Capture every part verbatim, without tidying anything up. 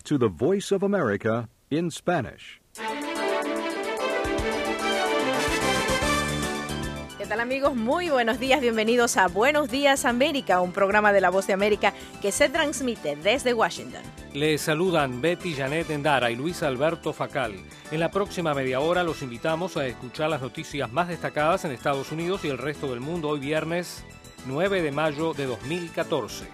to the Voice of America in Spanish. ¿Qué tal, amigos? Muy buenos días, bienvenidos a Buenos Días América, un programa de La Voz de América que se transmite desde Washington. Les saludan Betty Janet Endara y Luis Alberto Facal. En la próxima media hora los invitamos a escuchar las noticias más destacadas en Estados Unidos y el resto del mundo hoy viernes nueve de mayo de dos mil catorce.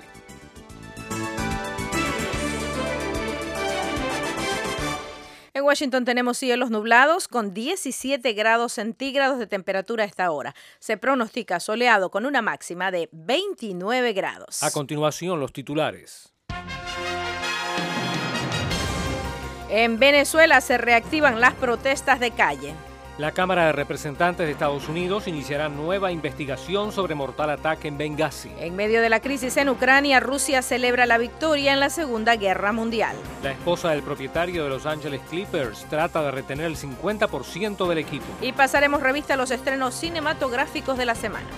En Washington tenemos cielos nublados con diecisiete grados centígrados de temperatura a esta hora. Se pronostica soleado con una máxima de veintinueve grados. A continuación, los titulares. En Venezuela se reactivan las protestas de calle. La Cámara de Representantes de Estados Unidos iniciará nueva investigación sobre mortal ataque en Benghazi. En medio de la crisis en Ucrania, Rusia celebra la victoria en la Segunda Guerra Mundial. La esposa del propietario de Los Angeles Clippers trata de retener el cincuenta por ciento del equipo. Y pasaremos revista a los estrenos cinematográficos de la semana.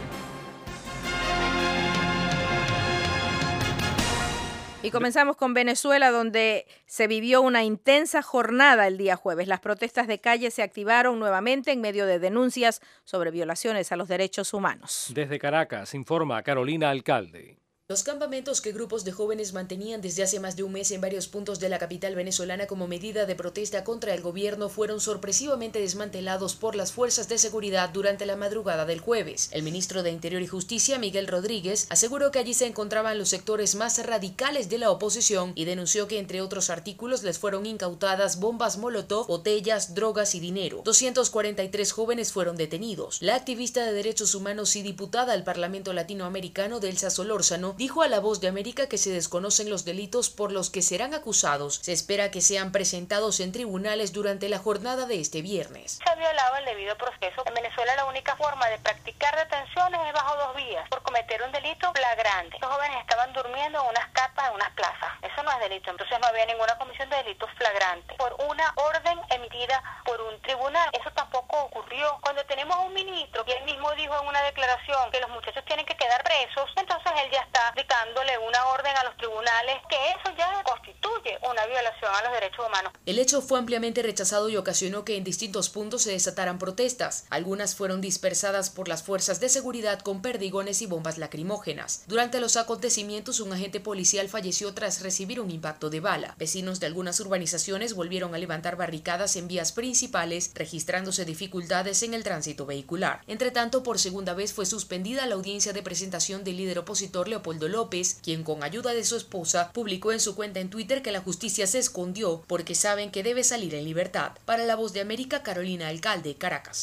Y comenzamos con Venezuela, donde se vivió una intensa jornada el día jueves. Las protestas de calle se activaron nuevamente en medio de denuncias sobre violaciones a los derechos humanos. Desde Caracas, informa Carolina Alcalde. Los campamentos que grupos de jóvenes mantenían desde hace más de un mes en varios puntos de la capital venezolana como medida de protesta contra el gobierno fueron sorpresivamente desmantelados por las fuerzas de seguridad durante la madrugada del jueves. El ministro de Interior y Justicia, Miguel Rodríguez, aseguró que allí se encontraban los sectores más radicales de la oposición y denunció que, entre otros artículos, les fueron incautadas bombas molotov, botellas, drogas y dinero. doscientos cuarenta y tres jóvenes fueron detenidos. La activista de derechos humanos y diputada al Parlamento Latinoamericano, Delsa Solórzano, dijo a La Voz de América que se desconocen los delitos por los que serán acusados. Se espera que sean presentados en tribunales durante la jornada de este viernes. Se ha violado el debido proceso. En Venezuela la única forma de practicar detenciones es bajo dos vías, por cometer un delito flagrante. Los jóvenes estaban durmiendo en unas carpas en unas plazas. Eso no es delito, entonces no había ninguna comisión de delitos flagrantes. Por una orden emitida por un tribunal. Eso tampoco ocurrió. Cuando tenemos un ministro que él mismo dijo en una declaración que los muchachos tienen que quedar presos, entonces él ya está aplicándole una orden a los tribunales, que eso ya constituye una violación a los derechos humanos. El hecho fue ampliamente rechazado y ocasionó que en distintos puntos se desataran protestas. Algunas fueron dispersadas por las fuerzas de seguridad con perdigones y bombas lacrimógenas. Durante los acontecimientos, un agente policial falleció tras recibir un impacto de bala. Vecinos de algunas urbanizaciones volvieron a levantar barricadas en vías principales, registrándose dificultades en el tránsito vehicular. Entre tanto, por segunda vez fue suspendida la audiencia de presentación del líder opositor Leopoldo López, quien con ayuda de su esposa publicó en su cuenta en Twitter que la justicia se escondió porque saben que debe salir en libertad. Para La Voz de América, Carolina Alcalde, Caracas.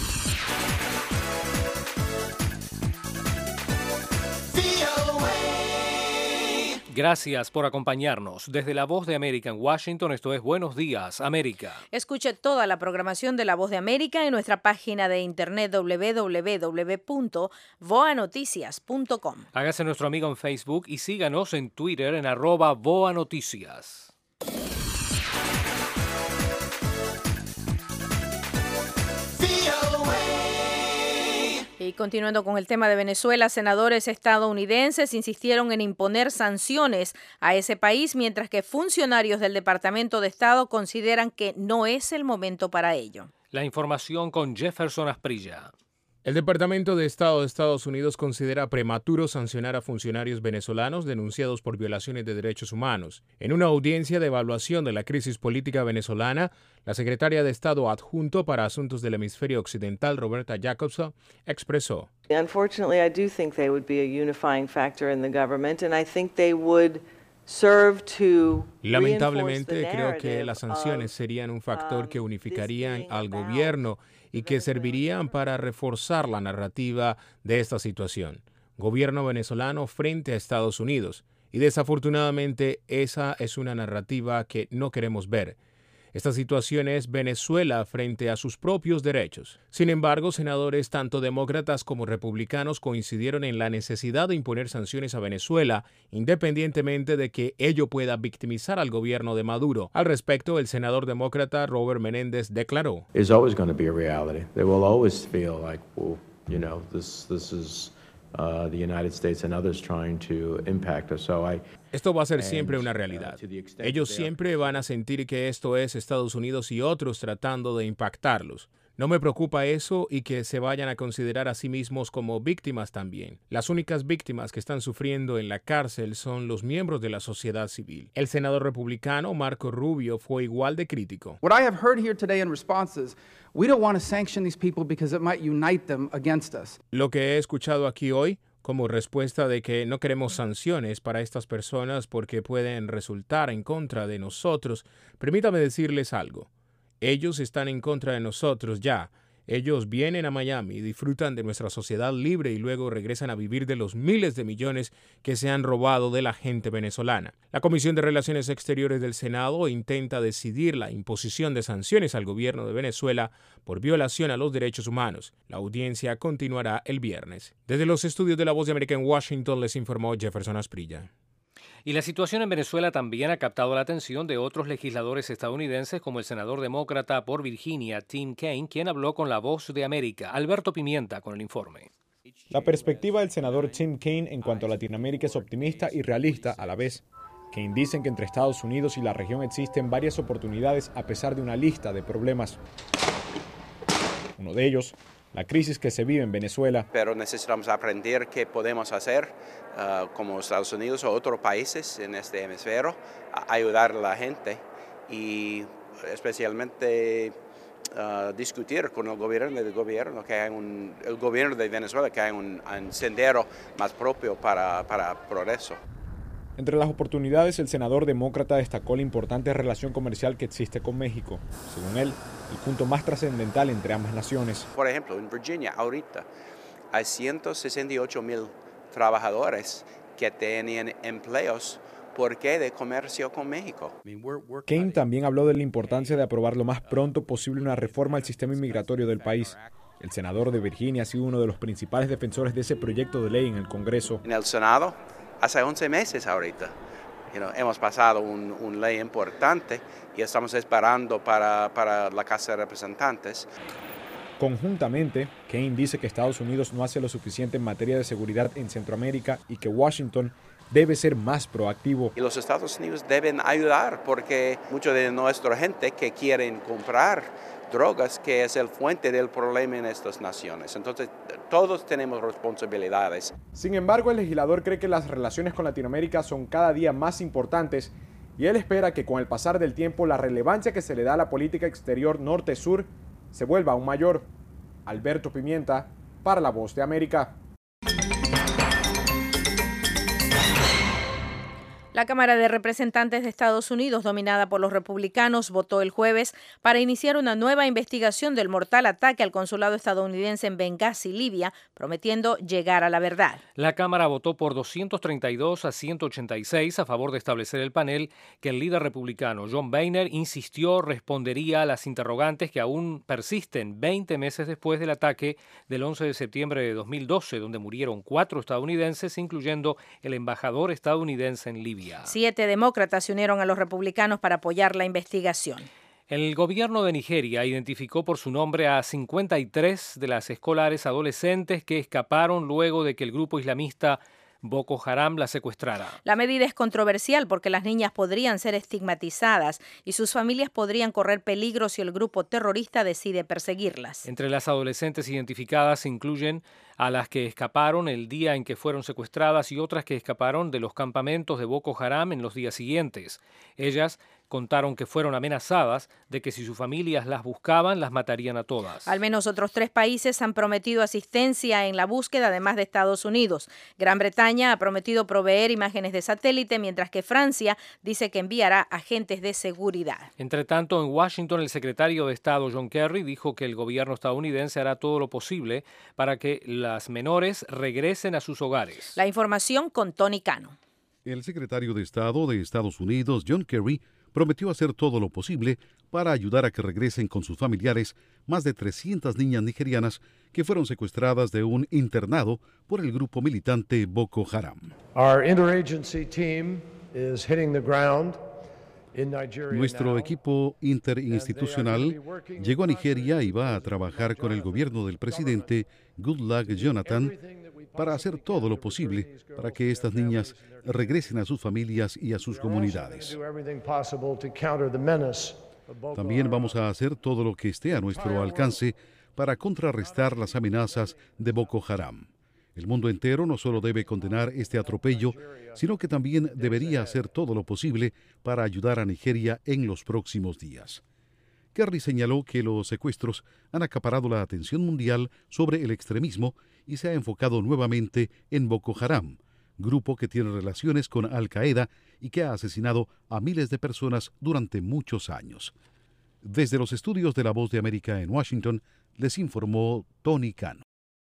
Gracias por acompañarnos. Desde La Voz de América en Washington, esto es Buenos Días, América. Escuche toda la programación de La Voz de América en nuestra página de internet doble u doble u doble u punto voa noticias punto com. Hágase nuestro amigo en Facebook y síganos en Twitter en arroba Voa Noticias. Y continuando con el tema de Venezuela, senadores estadounidenses insistieron en imponer sanciones a ese país, mientras que funcionarios del Departamento de Estado consideran que no es el momento para ello. La información con Jefferson Asprilla. El Departamento de Estado de Estados Unidos considera prematuro sancionar a funcionarios venezolanos denunciados por violaciones de derechos humanos. En una audiencia de evaluación de la crisis política venezolana, la secretaria de Estado adjunto para Asuntos del Hemisferio Occidental, Roberta Jacobson, expresó: Unfortunately, I do think they would be a unifying factor in the government, and I think they would serve to Lamentablemente, creo que las sanciones serían un factor que unificarían al gobierno y que servirían para reforzar la narrativa de esta situación. Gobierno venezolano frente a Estados Unidos. Y desafortunadamente esa es una narrativa que no queremos ver. Esta situación es Venezuela frente a sus propios derechos. Sin embargo, senadores tanto demócratas como republicanos coincidieron en la necesidad de imponer sanciones a Venezuela, independientemente de que ello pueda victimizar al gobierno de Maduro. Al respecto, el senador demócrata Robert Menéndez declaró: It's always going to be a reality. They will always feel like, well, you know, this this is uh, the United States and others trying to impact us. So I Esto va a ser siempre una realidad. Ellos siempre van a sentir que esto es Estados Unidos y otros tratando de impactarlos. No me preocupa eso y que se vayan a considerar a sí mismos como víctimas también. Las únicas víctimas que están sufriendo en la cárcel son los miembros de la sociedad civil. El senador republicano Marco Rubio fue igual de crítico. What I have heard here today in response is, we don't want to sanction these people because it might unite them against us. Lo que he escuchado aquí hoy como respuesta de que no queremos sanciones para estas personas porque pueden resultar en contra de nosotros, permítame decirles algo. Ellos están en contra de nosotros ya. Ellos vienen a Miami, disfrutan de nuestra sociedad libre y luego regresan a vivir de los miles de millones que se han robado de la gente venezolana. La Comisión de Relaciones Exteriores del Senado intenta decidir la imposición de sanciones al gobierno de Venezuela por violación a los derechos humanos. La audiencia continuará el viernes. Desde los estudios de La Voz de América en Washington les informó Jefferson Asprilla. Y la situación en Venezuela también ha captado la atención de otros legisladores estadounidenses como el senador demócrata por Virginia, Tim Kaine, quien habló con La Voz de América. Alberto Pimienta con el informe. La perspectiva del senador Tim Kaine en cuanto a Latinoamérica es optimista y realista a la vez. Kaine dice que entre Estados Unidos y la región existen varias oportunidades a pesar de una lista de problemas. Uno de ellos, la crisis que se vive en Venezuela. Pero necesitamos aprender qué podemos hacer uh, como Estados Unidos o otros países en este hemisferio, a ayudar a la gente y especialmente uh, discutir con el gobierno del gobierno, que hay un, el gobierno de Venezuela, que hay un, un sendero más propio para, para progreso. Entre las oportunidades, el senador demócrata destacó la importante relación comercial que existe con México. Según él, el punto más trascendental entre ambas naciones. Por ejemplo, en Virginia, ahorita, hay ciento sesenta y ocho mil trabajadores que tienen empleos porque de comercio con México. Kaine también habló de la importancia de aprobar lo más pronto posible una reforma al sistema inmigratorio del país. El senador de Virginia ha sido uno de los principales defensores de ese proyecto de ley en el Congreso. En el Senado, hace once meses ahorita, you know, hemos pasado una un ley importante y estamos esperando para, para la Casa de Representantes. Conjuntamente, Kaine dice que Estados Unidos no hace lo suficiente en materia de seguridad en Centroamérica y que Washington debe ser más proactivo. Y los Estados Unidos deben ayudar porque mucha de nuestra gente que quieren comprar drogas, que es el fuente del problema en estas naciones. Entonces, todos tenemos responsabilidades. Sin embargo, el legislador cree que las relaciones con Latinoamérica son cada día más importantes y él espera que con el pasar del tiempo la relevancia que se le da a la política exterior norte-sur se vuelva aún mayor. Alberto Pimienta, para La Voz de América. La Cámara de Representantes de Estados Unidos, dominada por los republicanos, votó el jueves para iniciar una nueva investigación del mortal ataque al consulado estadounidense en Benghazi, Libia, prometiendo llegar a la verdad. La Cámara votó por doscientos treinta y dos a ciento ochenta y seis a favor de establecer el panel que el líder republicano John Boehner insistió respondería a las interrogantes que aún persisten veinte meses después del ataque del once de septiembre de dos mil doce, donde murieron cuatro estadounidenses, incluyendo el embajador estadounidense en Libia. Siete demócratas se unieron a los republicanos para apoyar la investigación. El gobierno de Nigeria identificó por su nombre a cincuenta y tres de las escolares adolescentes que escaparon luego de que el grupo islamista Boko Haram la secuestrara. La medida es controversial porque las niñas podrían ser estigmatizadas y sus familias podrían correr peligro si el grupo terrorista decide perseguirlas. Entre las adolescentes identificadas se incluyen a las que escaparon el día en que fueron secuestradas y otras que escaparon de los campamentos de Boko Haram en los días siguientes. Ellas contaron que fueron amenazadas de que si sus familias las buscaban, las matarían a todas. Al menos otros tres países han prometido asistencia en la búsqueda, además de Estados Unidos. Gran Bretaña ha prometido proveer imágenes de satélite, mientras que Francia dice que enviará agentes de seguridad. Entre tanto, en Washington, el secretario de Estado John Kerry dijo que el gobierno estadounidense hará todo lo posible para que las menores regresen a sus hogares. La información con Tony Cano. El secretario de Estado de Estados Unidos, John Kerry, prometió hacer todo lo posible para ayudar a que regresen con sus familiares más de trescientas niñas nigerianas que fueron secuestradas de un internado por el grupo militante Boko Haram. Our interagency team is hitting the ground Nuestro equipo interinstitucional llegó a Nigeria y va a trabajar con el gobierno del presidente Goodluck Jonathan para hacer todo lo posible para que estas niñas regresen a sus familias y a sus comunidades. También vamos a hacer todo lo que esté a nuestro alcance para contrarrestar las amenazas de Boko Haram. El mundo entero no solo debe condenar este atropello, sino que también debería hacer todo lo posible para ayudar a Nigeria en los próximos días. Kerry señaló que los secuestros han acaparado la atención mundial sobre el extremismo y se ha enfocado nuevamente en Boko Haram, grupo que tiene relaciones con Al-Qaeda y que ha asesinado a miles de personas durante muchos años. Desde los estudios de La Voz de América en Washington, les informó Tony Cano.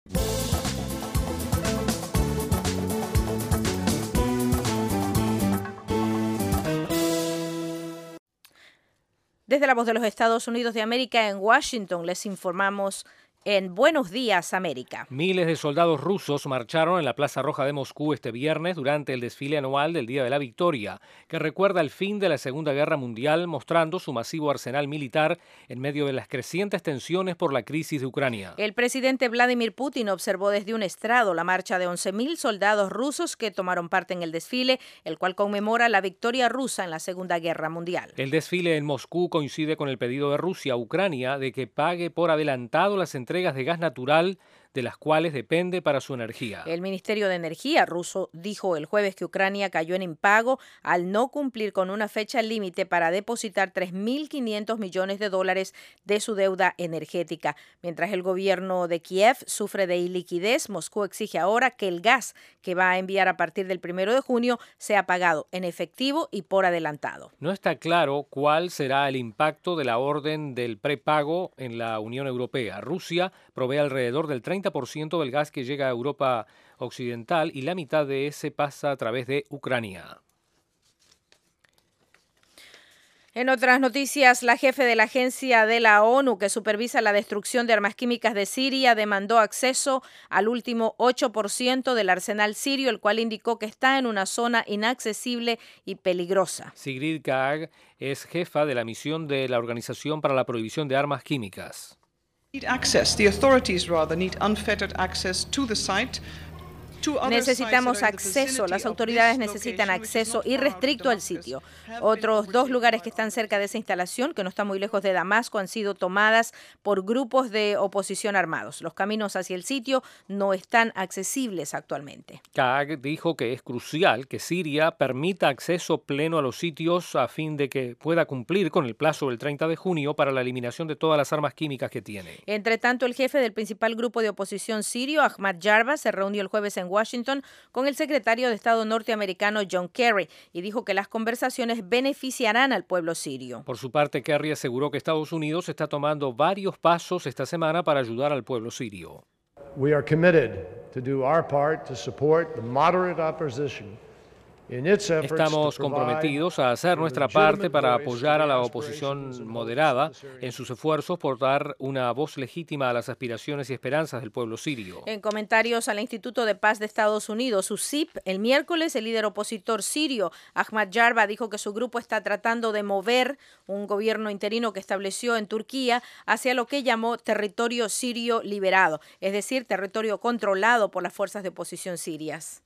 Desde La Voz de los Estados Unidos de América en Washington les informamos en Buenos Días, América. Miles de soldados rusos marcharon en la Plaza Roja de Moscú este viernes durante el desfile anual del Día de la Victoria, que recuerda el fin de la Segunda Guerra Mundial, mostrando su masivo arsenal militar en medio de las crecientes tensiones por la crisis de Ucrania. El presidente Vladimir Putin observó desde un estrado la marcha de once mil soldados rusos que tomaron parte en el desfile, el cual conmemora la victoria rusa en la Segunda Guerra Mundial. El desfile en Moscú coincide con el pedido de Rusia a Ucrania de que pague por adelantado las entregas de gas natural de las cuales depende para su energía. El Ministerio de Energía ruso dijo el jueves que Ucrania cayó en impago al no cumplir con una fecha límite para depositar tres mil quinientos millones de dólares de su deuda energética. Mientras el gobierno de Kiev sufre de iliquidez, Moscú exige ahora que el gas que va a enviar a partir del primero de junio sea pagado en efectivo y por adelantado. No está claro cuál será el impacto de la orden del prepago en la Unión Europea. Rusia provee alrededor del treinta por ciento del gas que llega a Europa Occidental y la mitad de ese pasa a través de Ucrania. En otras noticias, la jefe de la agencia de la ONU que supervisa la destrucción de armas químicas de Siria demandó acceso al último ocho por ciento del arsenal sirio, el cual indicó que está en una zona inaccesible y peligrosa. Sigrid Kaag es jefa de la misión de la Organización para la Prohibición de Armas Químicas. Necesitamos acceso, las autoridades necesitan acceso irrestricto al sitio. Otros dos lugares que están cerca de esa instalación, que no está muy lejos de Damasco, han sido tomadas por grupos de oposición armados. Los caminos hacia el sitio no están accesibles actualmente. Kaag dijo que es crucial que Siria permita acceso pleno a los sitios a fin de que pueda cumplir con el plazo del treinta de junio para la eliminación de todas las armas químicas que tiene. Entre tanto, el jefe del principal grupo de oposición sirio, Ahmad Jarba, se reunió el jueves en Washington con el secretario de Estado norteamericano John Kerry y dijo que las conversaciones beneficiarán al pueblo sirio. Por su parte, Kerry aseguró que Estados Unidos está tomando varios pasos esta semana para ayudar al pueblo sirio. We are committed to do our part to support the moderate opposition. Estamos comprometidos a hacer nuestra parte para apoyar a la oposición moderada en sus esfuerzos por dar una voz legítima a las aspiraciones y esperanzas del pueblo sirio. En comentarios al Instituto de Paz de Estados Unidos, U S I P, el miércoles el líder opositor sirio, Ahmad Jarba, dijo que su grupo está tratando de mover un gobierno interino que estableció en Turquía hacia lo que llamó territorio sirio liberado, es decir, territorio controlado por las fuerzas de oposición sirias.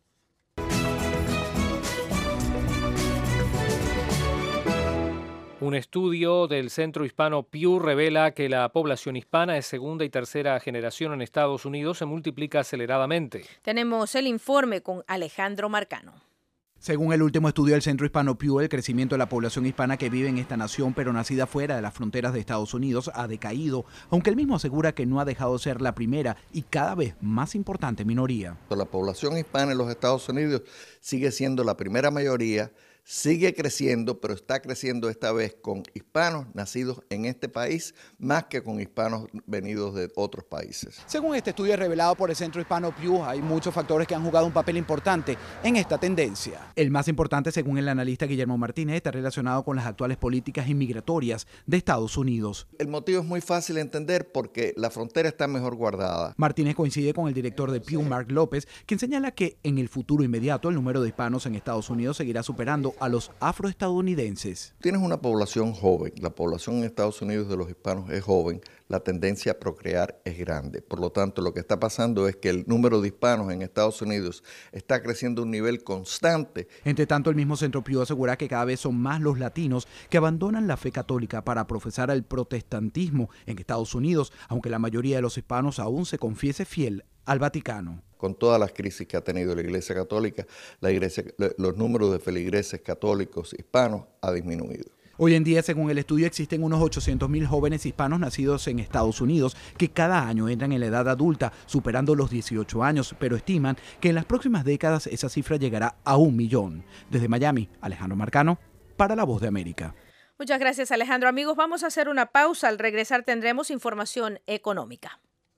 Un estudio del Centro Hispano Pew revela que la población hispana de segunda y tercera generación en Estados Unidos se multiplica aceleradamente. Tenemos el informe con Alejandro Marcano. Según el último estudio del Centro Hispano Pew, el crecimiento de la población hispana que vive en esta nación, pero nacida fuera de las fronteras de Estados Unidos, ha decaído, aunque él mismo asegura que no ha dejado de ser la primera y cada vez más importante minoría. La población hispana en los Estados Unidos sigue siendo la primera mayoría, sigue creciendo, pero está creciendo esta vez con hispanos nacidos en este país más que con hispanos venidos de otros países. Según este estudio revelado por el Centro Hispano Pew, hay muchos factores que han jugado un papel importante en esta tendencia. El más importante, según el analista Guillermo Martínez, está relacionado con las actuales políticas inmigratorias de Estados Unidos. El motivo es muy fácil de entender porque la frontera está mejor guardada. Martínez coincide con el director de Pew, Mark López, quien señala que en el futuro inmediato el número de hispanos en Estados Unidos seguirá superando respecto a los afroestadounidenses. Tienes una población joven, la población en Estados Unidos de los hispanos es joven, la tendencia a procrear es grande. Por lo tanto, lo que está pasando es que el número de hispanos en Estados Unidos está creciendo a un nivel constante. Entre tanto, el mismo Centro Pew asegura que cada vez son más los latinos que abandonan la fe católica para profesar el protestantismo en Estados Unidos, aunque la mayoría de los hispanos aún se confiese fiel al Vaticano. Con todas las crisis que ha tenido la Iglesia Católica, la iglesia, los números de feligreses católicos hispanos ha disminuido. Hoy en día, según el estudio, existen unos ochocientos mil jóvenes hispanos nacidos en Estados Unidos que cada año entran en la edad adulta, superando los dieciocho años, pero estiman que en las próximas décadas esa cifra llegará a un millón. Desde Miami, Alejandro Marcano, para La Voz de América. Muchas gracias, Alejandro. Amigos, vamos a hacer una pausa. Al regresar tendremos información económica.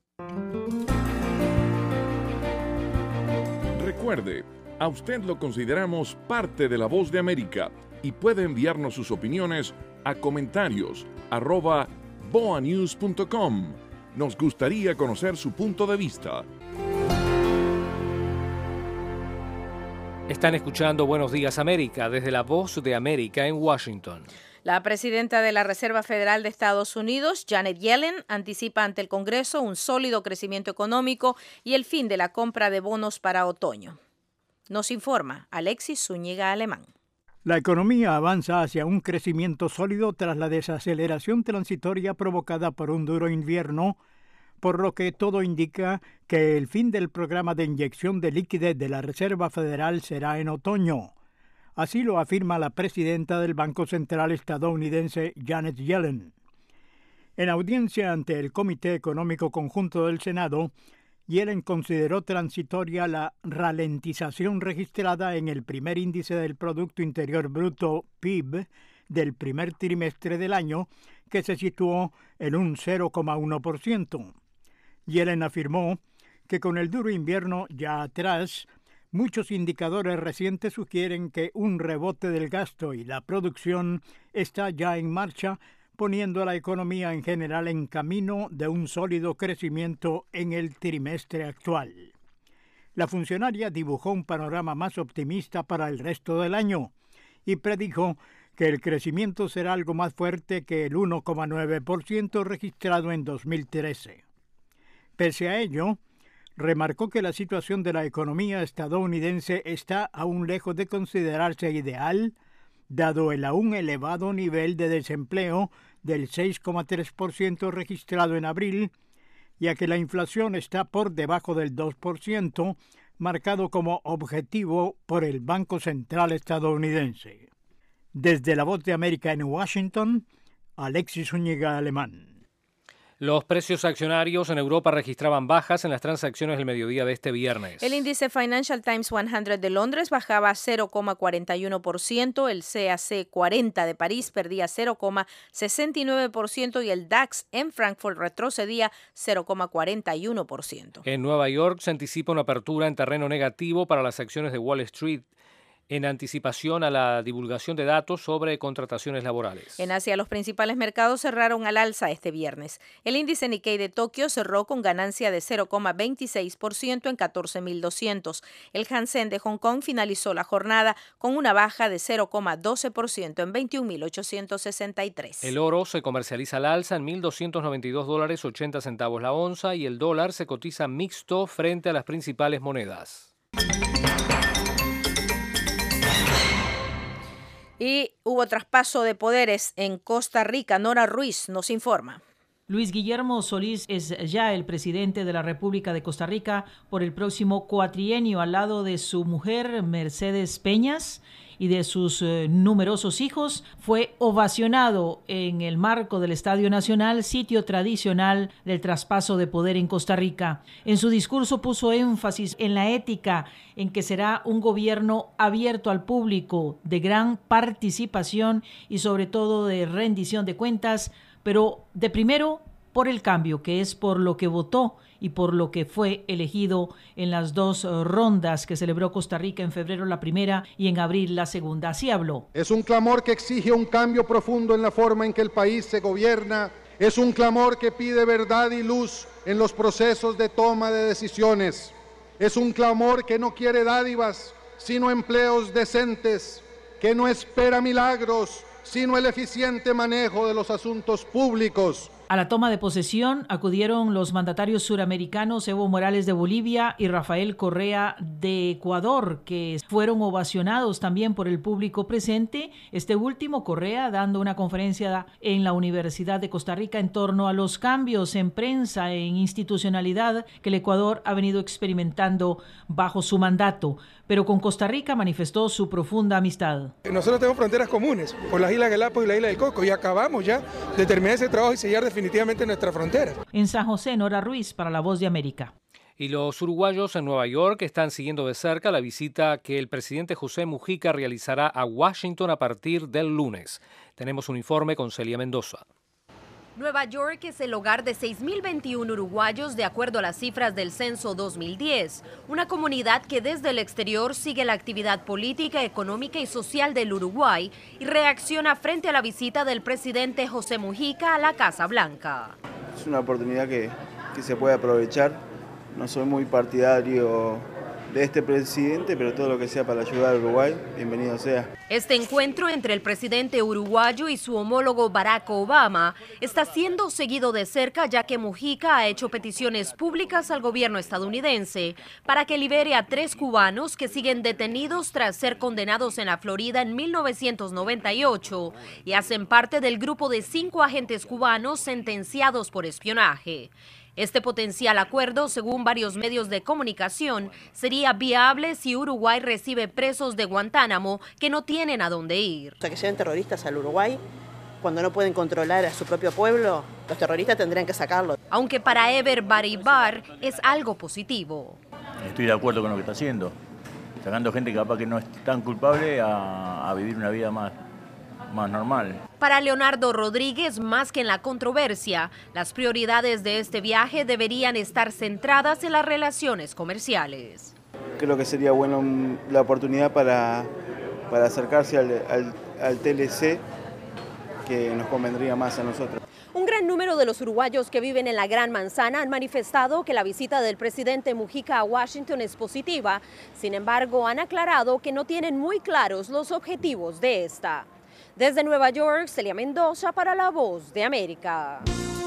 Recuerde, a usted lo consideramos parte de La Voz de América y puede enviarnos sus opiniones a comentarios arroba boanews punto com. Nos gustaría conocer su punto de vista. Están escuchando Buenos Días América desde La Voz de América en Washington. La presidenta de la Reserva Federal de Estados Unidos, Janet Yellen, anticipa ante el Congreso un sólido crecimiento económico y el fin de la compra de bonos para otoño. Nos informa Alexis Zúñiga Alemán. La economía avanza hacia un crecimiento sólido tras la desaceleración transitoria provocada por un duro invierno, por lo que todo indica que el fin del programa de inyección de liquidez de la Reserva Federal será en otoño. Así lo afirma la presidenta del Banco Central estadounidense, Janet Yellen. En audiencia ante el Comité Económico Conjunto del Senado, Yellen consideró transitoria la ralentización registrada en el primer índice del Producto Interior Bruto, P I B, del primer trimestre del año, que se situó en un cero coma uno por ciento. Yellen afirmó que con el duro invierno ya atrás, muchos indicadores recientes sugieren que un rebote del gasto y la producción está ya en marcha, poniendo a la economía en general en camino de un sólido crecimiento en el trimestre actual. La funcionaria dibujó un panorama más optimista para el resto del año y predijo que el crecimiento será algo más fuerte que el uno coma nueve por ciento registrado en dos mil trece. Pese a ello, remarcó que la situación de la economía estadounidense está aún lejos de considerarse ideal, dado el aún elevado nivel de desempleo del seis coma tres por ciento registrado en abril, ya que la inflación está por debajo del dos por ciento, marcado como objetivo por el Banco Central estadounidense. Desde La Voz de América en Washington, Alexis Zúñiga Alemán. Los precios accionarios en Europa registraban bajas en las transacciones del mediodía de este viernes. El índice Financial Times cien de Londres bajaba cero coma cuarenta y uno por ciento, el C A C cuarenta de París perdía cero coma sesenta y nueve por ciento y el DAX en Frankfurt retrocedía cero coma cuarenta y uno por ciento. En Nueva York se anticipa una apertura en terreno negativo para las acciones de Wall Street, en anticipación a la divulgación de datos sobre contrataciones laborales. En Asia, los principales mercados cerraron al alza este viernes. El índice Nikkei de Tokio cerró con ganancia de cero coma veintiséis por ciento en catorce mil doscientos. El Hansen de Hong Kong finalizó la jornada con una baja de cero coma doce por ciento en veintiún mil ochocientos sesenta y tres. El oro se comercializa al alza en mil doscientos noventa y dos dólares ochenta centavos la onza y el dólar se cotiza mixto frente a las principales monedas. Y hubo traspaso de poderes en Costa Rica. Nora Ruiz nos informa. Luis Guillermo Solís es ya el presidente de la República de Costa Rica por el próximo cuatrienio al lado de su mujer Mercedes Peñas y de sus eh, numerosos hijos. Fue ovacionado en el marco del Estadio Nacional, sitio tradicional del traspaso de poder en Costa Rica. En su discurso puso énfasis en la ética, en que será un gobierno abierto al público, de gran participación y sobre todo de rendición de cuentas, pero de primero por el cambio, que es por lo que votó y por lo que fue elegido en las dos rondas que celebró Costa Rica en febrero la primera y en abril la segunda. Así habló. Es un clamor que exige un cambio profundo en la forma en que el país se gobierna. Es un clamor que pide verdad y luz en los procesos de toma de decisiones. Es un clamor que no quiere dádivas, sino empleos decentes, que no espera milagros, sino el eficiente manejo de los asuntos públicos. A la toma de posesión acudieron los mandatarios suramericanos Evo Morales de Bolivia y Rafael Correa de Ecuador, que fueron ovacionados también por el público presente. Este último, Correa, dando una conferencia en la Universidad de Costa Rica en torno a los cambios en prensa e en institucionalidad que el Ecuador ha venido experimentando bajo su mandato. Pero con Costa Rica manifestó su profunda amistad. Nosotros tenemos fronteras comunes por las Islas Galápagos y la Isla del Coco y acabamos ya de terminar ese trabajo y sellar definitivamente nuestra frontera. En San José, Nora Ruiz para La Voz de América. Y los uruguayos en Nueva York están siguiendo de cerca la visita que el presidente José Mujica realizará a Washington a partir del lunes. Tenemos un informe con Celia Mendoza. Nueva York es el hogar de seis mil veintiuno uruguayos de acuerdo a las cifras del censo dos mil diez, una comunidad que desde el exterior sigue la actividad política, económica y social del Uruguay y reacciona frente a la visita del presidente José Mujica a la Casa Blanca. Es una oportunidad que, que se puede aprovechar. No soy muy partidario de este presidente, pero todo lo que sea para ayudar a Uruguay, bienvenido sea. Este encuentro entre el presidente uruguayo y su homólogo Barack Obama está siendo seguido de cerca, ya que Mujica ha hecho peticiones públicas al gobierno estadounidense para que libere a tres cubanos que siguen detenidos tras ser condenados en la Florida en mil novecientos noventa y ocho y hacen parte del grupo de cinco agentes cubanos sentenciados por espionaje. Este potencial acuerdo, según varios medios de comunicación, sería viable si Uruguay recibe presos de Guantánamo que no tienen a dónde ir. O sea, que lleven terroristas al Uruguay, cuando no pueden controlar a su propio pueblo, los terroristas tendrían que sacarlo. Aunque para Eber Baribar es algo positivo. Estoy de acuerdo con lo que está haciendo, sacando gente capaz que no es tan culpable a, a vivir una vida más, más normal. Para Leonardo Rodríguez, más que en la controversia, las prioridades de este viaje deberían estar centradas en las relaciones comerciales. Creo que sería bueno la oportunidad para, para acercarse al, al, al T L C, que nos convendría más a nosotros. Un gran número de los uruguayos que viven en la Gran Manzana han manifestado que la visita del presidente Mujica a Washington es positiva. Sin embargo, han aclarado que no tienen muy claros los objetivos de esta. Desde Nueva York, Celia Mendoza para La Voz de América.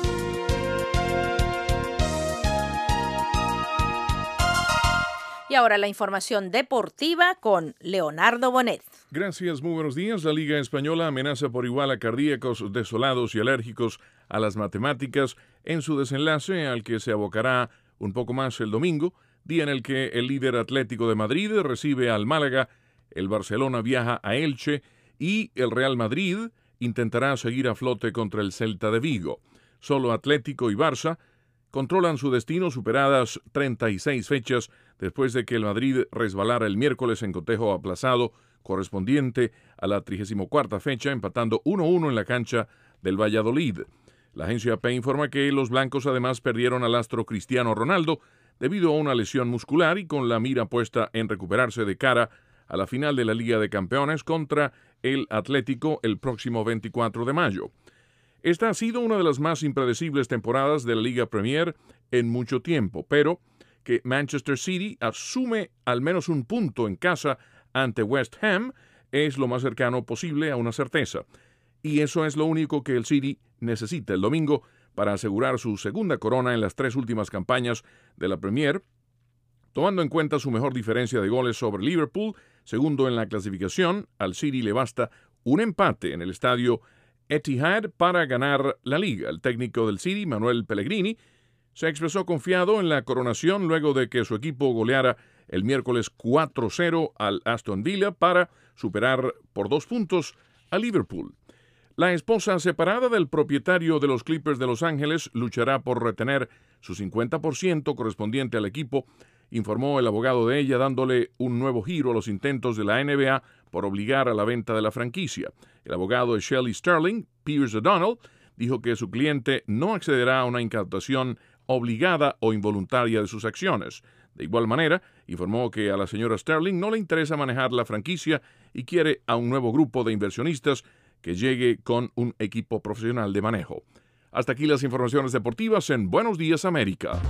Y ahora la información deportiva con Leonardo Bonet. Gracias, muy buenos días. La Liga Española amenaza por igual a cardíacos, desolados y alérgicos a las matemáticas en su desenlace, al que se abocará un poco más el domingo, día en el que el líder Atlético de Madrid recibe al Málaga, el Barcelona viaja a Elche y el Real Madrid intentará seguir a flote contra el Celta de Vigo. Solo Atlético y Barça controlan su destino superadas treinta y seis fechas después de que el Madrid resbalara el miércoles en cotejo aplazado correspondiente a la trigésima cuarta fecha, empatando uno a uno en la cancha del Valladolid. La agencia A P informa que los blancos además perdieron al astro Cristiano Ronaldo debido a una lesión muscular y con la mira puesta en recuperarse de cara a la final de la Liga de Campeones contra el Atlético el próximo veinticuatro de mayo. Esta ha sido una de las más impredecibles temporadas de la Liga Premier en mucho tiempo, pero que Manchester City asume al menos un punto en casa ante West Ham es lo más cercano posible a una certeza. Y eso es lo único que el City necesita el domingo para asegurar su segunda corona en las tres últimas campañas de la Premier, tomando en cuenta su mejor diferencia de goles sobre Liverpool, segundo en la clasificación. Al City le basta un empate en el estadio Etihad para ganar la liga. El técnico del City, Manuel Pellegrini, se expresó confiado en la coronación luego de que su equipo goleara el miércoles cuatro cero al Aston Villa para superar por dos puntos a Liverpool. La esposa separada del propietario de los Clippers de Los Ángeles luchará por retener su cincuenta por ciento correspondiente al equipo, informó el abogado de ella, dándole un nuevo giro a los intentos de la N B A por obligar a la venta de la franquicia. El abogado de Shelley Sterling, Pierce O'Donnell, dijo que su cliente no accederá a una incautación obligada o involuntaria de sus acciones. De igual manera, informó que a la señora Sterling no le interesa manejar la franquicia y quiere a un nuevo grupo de inversionistas que llegue con un equipo profesional de manejo. Hasta aquí las informaciones deportivas en Buenos Días América.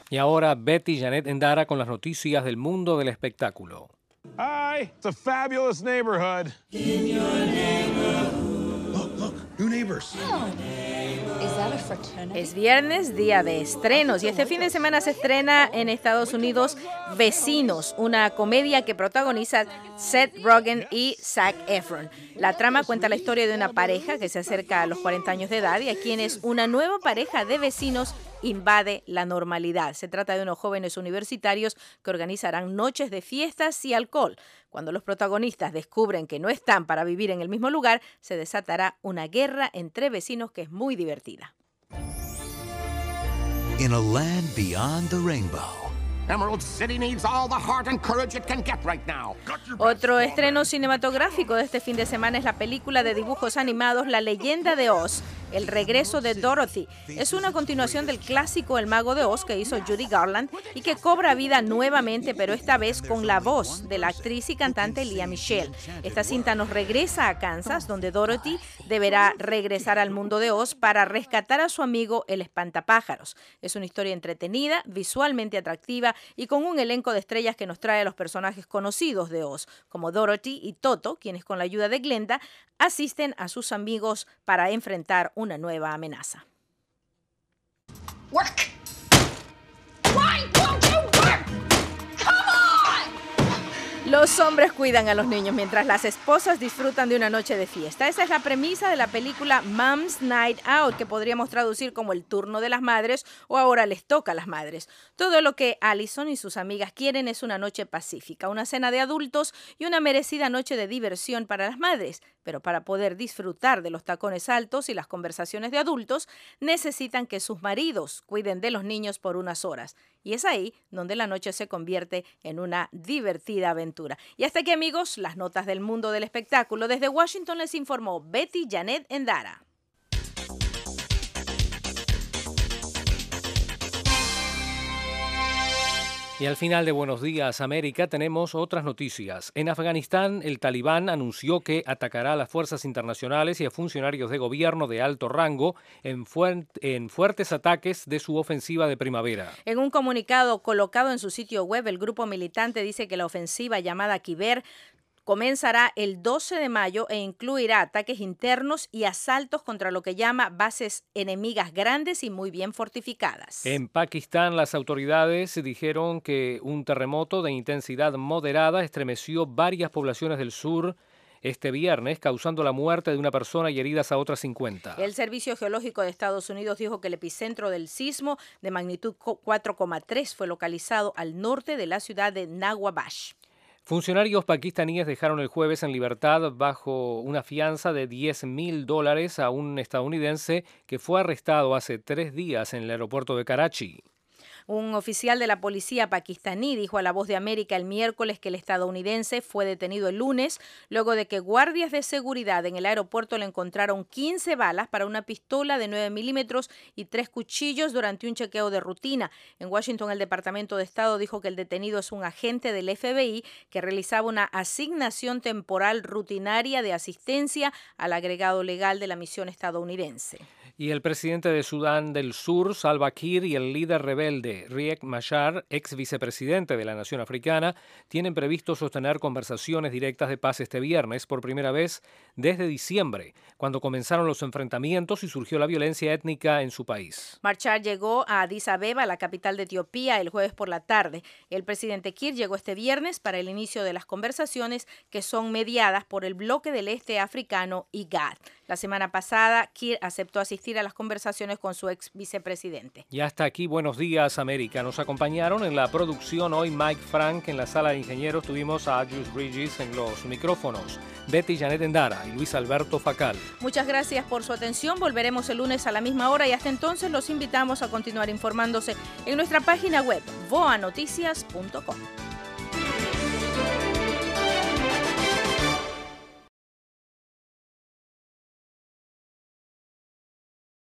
Y ahora Betty Janet Endara con las noticias del mundo del espectáculo. Hi, it's a fabulous neighborhood. In your neighborhood. Look, look, new neighbors. Oh. Is that a fraternity? Es viernes, día de estrenos, y este fin de semana se estrena en Estados Unidos Vecinos, una comedia que protagoniza Seth Rogen y Zac Efron. La trama cuenta la historia de una pareja que se acerca a los cuarenta años de edad y a quienes una nueva pareja de vecinos invade la normalidad. Se trata de unos jóvenes universitarios que organizarán noches de fiestas y alcohol. Cuando los protagonistas descubren que no están para vivir en el mismo lugar, se desatará una guerra entre vecinos que es muy divertida. In a land beyond the rainbow. Emerald City needs all the heart and courage it can get right now. Otro estreno cinematográfico de este fin de semana es la película de dibujos animados La Leyenda de Oz, El regreso de Dorothy. Es una continuación del clásico El Mago de Oz que hizo Judy Garland y que cobra vida nuevamente, pero esta vez con la voz de la actriz y cantante Lea Michele. Esta cinta nos regresa a Kansas, donde Dorothy deberá regresar al mundo de Oz para rescatar a su amigo el espantapájaros. Es una historia entretenida, visualmente atractiva y con un elenco de estrellas que nos trae a los personajes conocidos de Oz, como Dorothy y Toto, quienes con la ayuda de Glenda asisten a sus amigos para enfrentar una nueva amenaza. Work. Why won't you work? Come on! Los hombres cuidan a los niños mientras las esposas disfrutan de una noche de fiesta. Esa es la premisa de la película Mom's Night Out, que podríamos traducir como El turno de las madres o Ahora les toca a las madres. Todo lo que Allison y sus amigas quieren es una noche pacífica, una cena de adultos y una merecida noche de diversión para las madres. Pero para poder disfrutar de los tacones altos y las conversaciones de adultos, necesitan que sus maridos cuiden de los niños por unas horas. Y es ahí donde la noche se convierte en una divertida aventura. Y hasta aquí, amigos, las notas del mundo del espectáculo. Desde Washington les informó Betty Janet Endara. Y al final de Buenos Días, América, tenemos otras noticias. En Afganistán, el Talibán anunció que atacará a las fuerzas internacionales y a funcionarios de gobierno de alto rango en, fuert- en fuertes ataques de su ofensiva de primavera. En un comunicado colocado en su sitio web, el grupo militante dice que la ofensiva llamada Kiber comenzará el doce de mayo e incluirá ataques internos y asaltos contra lo que llama bases enemigas grandes y muy bien fortificadas. En Pakistán, las autoridades dijeron que un terremoto de intensidad moderada estremeció varias poblaciones del sur este viernes, causando la muerte de una persona y heridas a otras cincuenta. El Servicio Geológico de Estados Unidos dijo que el epicentro del sismo de magnitud cuatro coma tres fue localizado al norte de la ciudad de Nawabash. Funcionarios pakistaníes dejaron el jueves en libertad bajo una fianza de diez mil dólares a un estadounidense que fue arrestado hace tres días en el aeropuerto de Karachi. Un oficial de la policía pakistaní dijo a La Voz de América el miércoles que el estadounidense fue detenido el lunes luego de que guardias de seguridad en el aeropuerto le encontraron quince balas para una pistola de nueve milímetros y tres cuchillos durante un chequeo de rutina. En Washington, el Departamento de Estado dijo que el detenido es un agente del F B I que realizaba una asignación temporal rutinaria de asistencia al agregado legal de la misión estadounidense. Y el presidente de Sudán del Sur, Salva Kiir, y el líder rebelde Riek Machar, ex vicepresidente de la nación africana, tienen previsto sostener conversaciones directas de paz este viernes por primera vez desde diciembre, cuando comenzaron los enfrentamientos y surgió la violencia étnica en su país. Machar llegó a Addis Abeba, la capital de Etiopía, el jueves por la tarde. El presidente Kiir llegó este viernes para el inicio de las conversaciones que son mediadas por el bloque del este africano I G A D. La semana pasada, Kiir aceptó asistir a las conversaciones con su ex vicepresidente. Y hasta aquí, Buenos Días, América. Nos acompañaron en la producción hoy Mike Frank, en la sala de ingenieros tuvimos a Adjus Regis en los micrófonos, Betty Janet Endara y Luis Alberto Facal. Muchas gracias por su atención. Volveremos el lunes a la misma hora y hasta entonces los invitamos a continuar informándose en nuestra página web voa noticias punto com.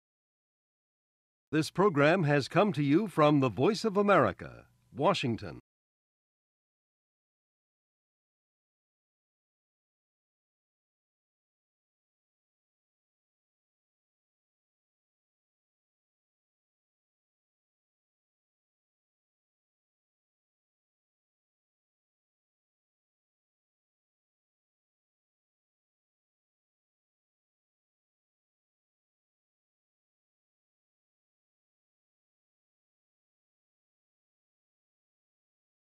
This program has come to you from the Voice of America, Washington.